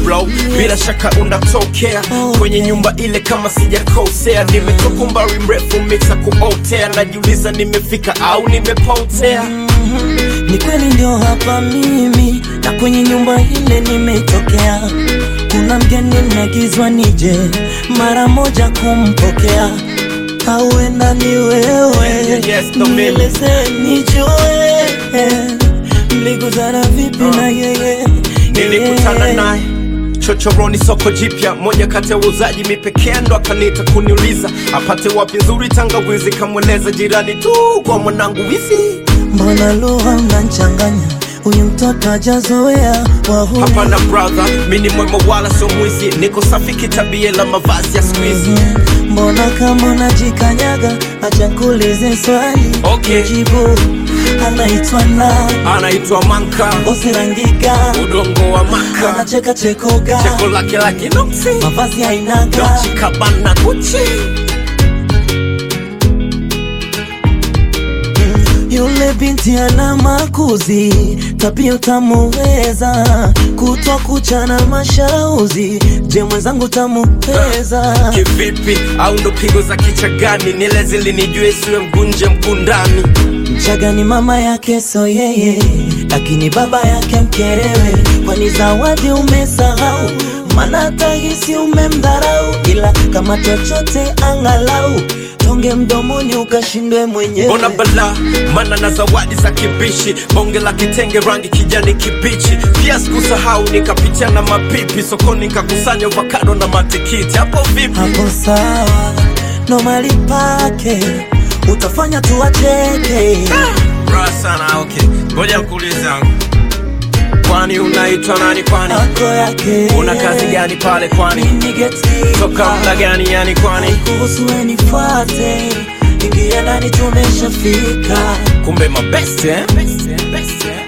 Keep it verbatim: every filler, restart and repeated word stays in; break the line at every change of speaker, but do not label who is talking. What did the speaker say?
blow, bila shaka unatokea kwenye nyumba ile kama sijakosea. Nimetoka umbali mrefu mixa kuotea, najiuliza nimefika au nimepotea.
mm-hmm. Ni kweli ndio hapa mimi, na kwenye nyumba ile nimetokea. Kuna mgeni niagizwa nije mara moja kumpokea. Hauenda ni wewe,
yes, no
nieleze nijue mlikutana vipi uh. na yeye.
Nilikutana naye chochoroni soko jipya, moja kati ya wauzaji mipekea, ndo akanita kuniuliza apate wapi nzuri tangawizi. Kamweleza jirani tu kwa mwanangu wizi.
Mbona lugha unanchanganya, huyu mtoto hajazoea wahuni.
Hapana brother, mimi ni mwema wala sio mwizi, niko safi kitabia la mavazi ya squeezy.
mm-hmm. Mbona kama unajikanyaga, acha kuulize swali.
Okay.
Jibu. Anaitwa na
anaitwa Manka,
Osirangika,
udongo wa Maka.
Anacheka chekoga,
cheko lake lake noksi,
mavazi hainaga,
Dolce Gabbana Gucci.
Yule binti ana makuzi, tabia utamuweza, kutwa kuchana mashauzi. Je, mwenzangu tamuweza?
Kivipi au ndo pigo za kichagani? Nieleze ili nijue siwe mgunje mkundani.
Mchagani mama yake so yeye, lakini baba yake mkerewe. Kwani zawadi umesahau? Maana tahisi umemdharau, ila kama chochote angalau tonge mdomoni ukashindwe mwenyewe.
Bona bala, mana na zawadi za kibishi, bonge la kitenge rangi kijani kibichi. Pia sikusahau nikapitia na mapipi, sokoni nikakusanya avocado na matikiti. Hapo vipi?
Hapo sawa, no mali pake, utafanya tuwacheke.
ah, Bra sana, okay. Ngoja nikuulize, kwani unaitwa nani kwani?
Ako yake.
Una kazi gani pale kwani?
Mimi geti.
Toka mla gani yani kwani?
Kuhusu enifuate, ingia ndani tumeshafika.
Kumbe mabeste eh? Best, best, eh?